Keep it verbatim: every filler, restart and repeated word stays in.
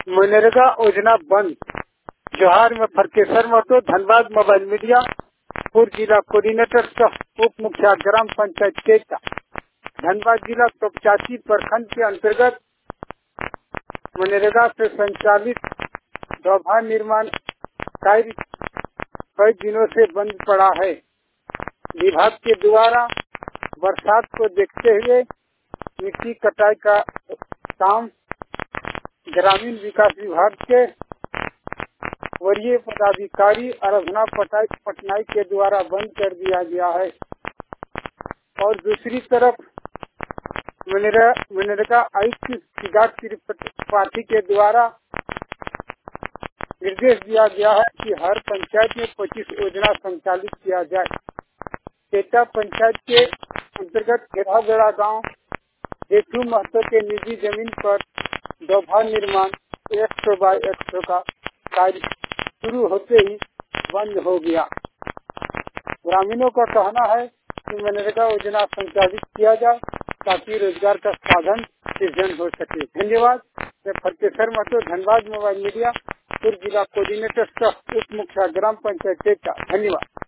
मनरेगा योजना बंद। जोहार में फरकेसर महतो, धनबाद मोबाइल मीडिया, पूर्व जिला कोऑर्डिनेटर सह उप मुखिया ग्राम पंचायत केता, धनबाद जिला तोपचाची प्रखंड के अंतर्गत मनरेगा से संचालित डोभा निर्माण कार्य कई दिनों से बंद पड़ा है। विभाग के द्वारा बरसात को देखते हुए मिट्टी कटाई का काम ग्रामीण विकास विभाग के वरीय पदाधिकारी आराधना पटनायक के द्वारा बंद कर दिया गया है और दूसरी तरफ मनरेगा आयुक्त सिद्धार्थ त्रिपाठी के द्वारा निर्देश दिया गया है कि हर पंचायत में पच्चीस योजना संचालित किया जाए। केता पंचायत के अंतर्गत घेराबेड़ा गांव जेठू महतो के निजी जमीन पर डोभा निर्माण एक सौ बाई एक सौ का कार्य शुरू होते ही बंद हो गया। ग्रामीणों का कहना है कि मनरेगा योजना संचालित किया जाए ताकि रोजगार का साधन सृजन हो सके। धन्यवाद। मैं फरकेसर महतो, धनबाद मोबाइल मीडिया, पूर्व जिला कोऑर्डिनेटर सह उप मुखिया ग्राम पंचायत केता। धन्यवाद।